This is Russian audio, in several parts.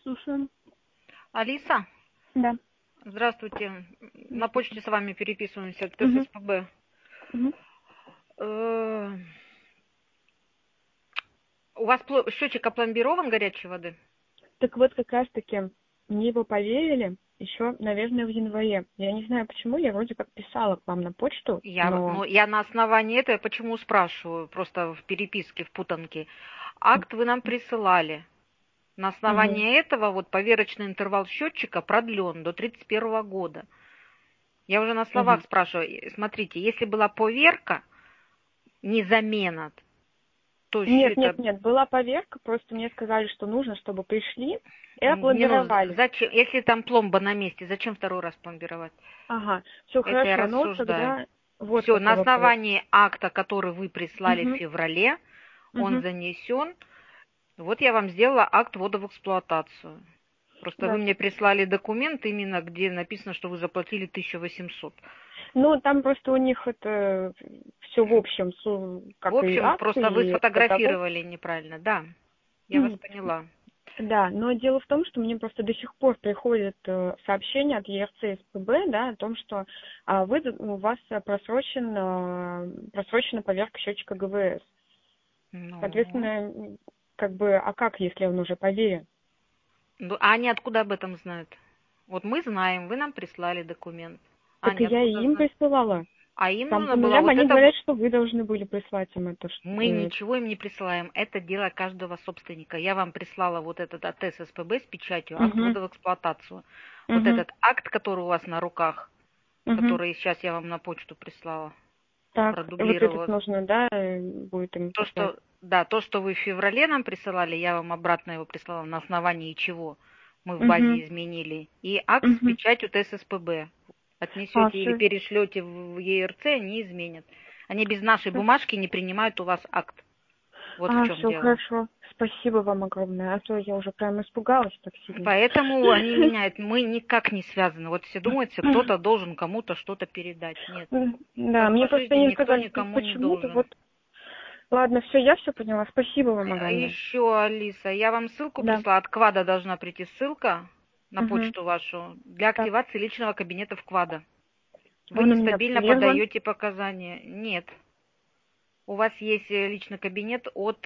слушаю. Алиса, Да. здравствуйте. На почте с вами переписываемся от Мгм. ТССПБ. Мгм. У вас счетчик опломбирован горячей воды? Так вот, как раз-таки мне его поверили еще, наверное, в январе. Я не знаю почему, я вроде как писала к вам на почту, но... Я на основании этого, почему спрашиваю, просто в переписке, в путанке. Акт вы нам присылали. На Мгм. основании этого вот поверочный интервал счетчика продлен до 31 года. Я уже на словах Мгм. спрашиваю. Смотрите, если была поверка, не замена, то Нет, счет... нет, нет, была поверка, просто мне сказали, что нужно, чтобы пришли и Минут, опломбировали. зачем, если там пломба на месте, зачем второй раз пломбировать? Ага, все Это я хорошо, но вот рассуждаю. тогда вот Все, на какой вопрос. основании акта, который вы прислали в Мгм. феврале, он Мгм. занесен. Вот я вам сделала акт ввода в эксплуатацию. Просто Да, вы всё. мне прислали документ именно, где написано, что вы заплатили 1800. Ну, там просто у них это все в общем, В как и общем, акции, просто вы и договор. сфотографировали неправильно. Да, я вас поняла. Да, но дело в том, что мне просто до сих пор приходят сообщения от ЕРЦ СПБ, да, о том, что у вас просрочена поверка счетчика ГВС. Ну, Соответственно, как бы, а как, если он уже поверен? а они откуда об этом знают? Вот мы знаем, вы нам прислали документ. А Так и они я и откуда им знают? присылала. А им Там нужно по было нулям вот они это... говорят, что вы должны были прислать им это. Мы ничего им не присылаем. Это дело каждого собственника. Я вам прислала вот этот от ССПБ с печатью, акт Угу, ввода в эксплуатацию. Вот угу, этот акт, который у вас на руках, угу. который сейчас я вам на почту прислала, Так, вот этот продублировала. нужно, да, будет им То, послать. что, да, то, что вы в феврале нам присылали, я вам обратно его прислала, на основании чего мы в Угу, базе изменили. И акт с угу. печатью ТССПБ. Отнесете или Все. перешлете в ЕРЦ, они изменят. Они без нашей бумажки не принимают у вас акт. Вот в чем Все дело. хорошо. Спасибо вам огромное. А то я уже прям испугалась так сильно. Поэтому они меняют. Мы никак не связаны. Вот все думают, что кто-то должен кому-то что-то передать. Нет. Да, Так мне по просто жизни они никто сказали, никому не почему-то должен. вот. Ладно, все, я все поняла. Спасибо вам огромное. Еще, Алиса, я вам ссылку Да. прислала. От КВАДа должна прийти ссылка на Угу. почту вашу для Так, активации личного кабинета в КВАДа. Вы он у меня нестабильно активирован. подаете показания. Нет. У вас есть личный кабинет от...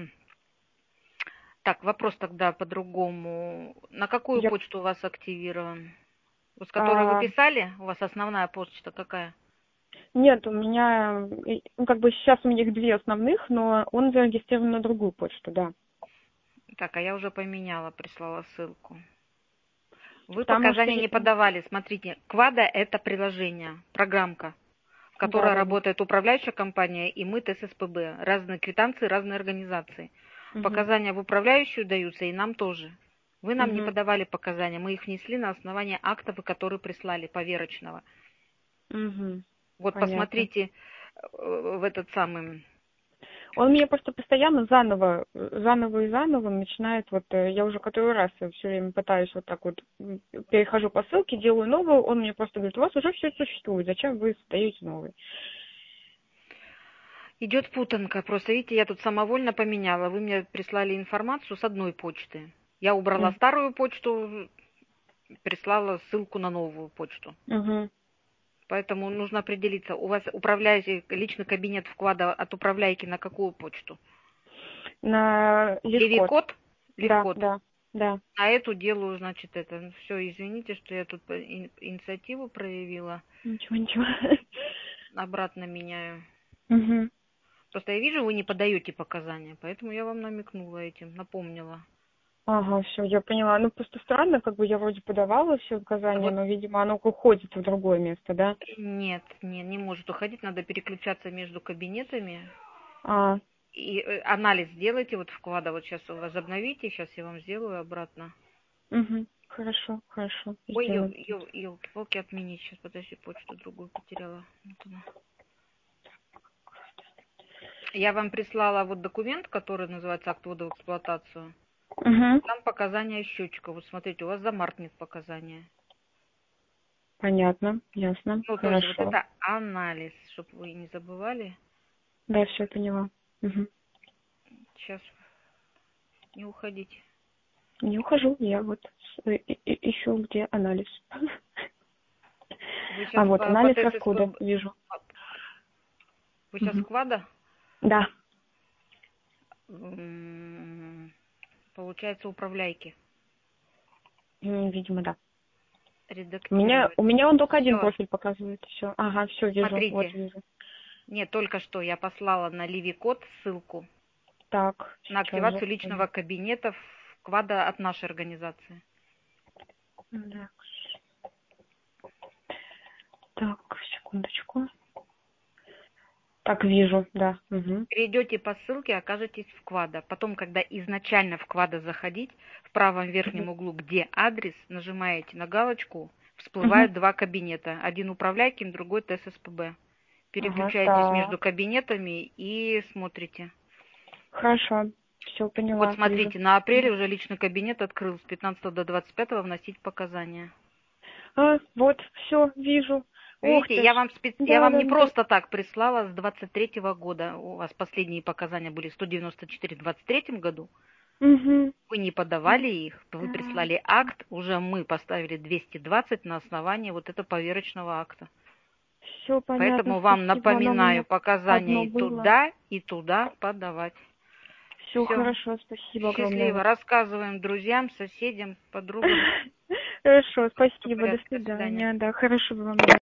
Так, вопрос тогда по-другому. На какую Я, почту у вас активирован? Вот с которой вы а, писали? У вас основная почта какая? нет, у меня, ну, как бы сейчас у меня их две основных, но он зарегистрирован на другую почту, да. Так, а я уже поменяла, прислала ссылку. Вы Потому что показания я... не подавали. Смотрите, Квада– это приложение, программка, в Да, которой да, да. работает управляющая компания и мы ТССПБ. Разные квитанции, разные организации. Угу. Показания в управляющую даются и нам тоже. Вы нам не Угу. подавали показания, мы их внесли на основании актов, которые прислали, поверочного. Угу. Вот Понятно. посмотрите в этот самый... Он меня просто постоянно заново и заново начинает, вот я уже который раз все время пытаюсь вот так вот, перехожу по ссылке, делаю новую, он мне просто говорит, у вас уже все существует, зачем вы создаете новый? Идет путанка. Просто, видите, я тут самовольно поменяла. Вы мне прислали информацию с одной почты. Я убрала старую почту, прислала ссылку на новую почту. Угу. Поэтому нужно определиться. У вас управляющий личный кабинет вклада от управляйки на какую почту? На Левкод. Левикод? Да, Левкод. да, да. А эту делаю, значит, это. Все, извините, что я тут инициативу проявила. Ничего, ничего. Обратно меняю. Угу. Просто я вижу, вы не подаете показания, поэтому я вам намекнула этим, напомнила. Ага, все, я поняла. Ну, просто странно, как бы я вроде подавала все указания, Вот но, видимо, оно уходит в другое место, да? нет, не может уходить, надо переключаться между кабинетами. А, И анализ сделайте вот вклада, вот сейчас возобновите, сейчас я вам сделаю обратно. угу. Хорошо, хорошо, Ой, сделаем. елки-палки, отменить сейчас, подожди, почту другую потеряла. Вот она. Я вам прислала вот документ, который называется акт ввода в эксплуатацию. Угу. Там показания счетчика. Вот смотрите, у вас за март нет показания. Понятно, ясно, Ну, то есть вот хорошо. это анализ, чтобы вы не забывали. Да, все поняла. Угу. Сейчас не уходите. Не ухожу, я вот ищу, где анализ. Вы сейчас Вот по анализ ТССП... расхода вижу. Вы сейчас в КВАДа? Да. Получается, управляйки. Видимо, да. Редактировать. У меня он только один Всё. профиль показывает. Все. Ага, все вижу. Смотрите. Вот вижу. Нет, только что я послала на Ливикод ссылку Так. на активацию личного кабинета в КВАДа от нашей организации. Так, секундочку. Так, вижу, да. Угу. Перейдете по ссылке, окажетесь в КВАДа. Потом, когда изначально в КВАДа заходить, в правом верхнем углу, где адрес, нажимаете на галочку, всплывают два кабинета. Один управляйкин, другой ТССПБ. Переключаетесь между кабинетами и смотрите. Хорошо, все поняла. Вот смотрите, вижу. на апреле уже личный кабинет открыл с 15 до 25 вносить показания. Вот, все, вижу. Видите, я вам не да. просто так прислала с 23-го года. У вас последние показания были 194 в 23-м году. Угу. Вы не подавали их, вы прислали акт, уже мы поставили 220 на основании вот этого поверочного акта. Все понятно. Поэтому вам напоминаю, показания и туда подавать. Все хорошо, спасибо огромное. Счастливо. Рассказываем друзьям, соседям, подругам. Хорошо, спасибо. До До свидания. свидания. Да, хорошего вам.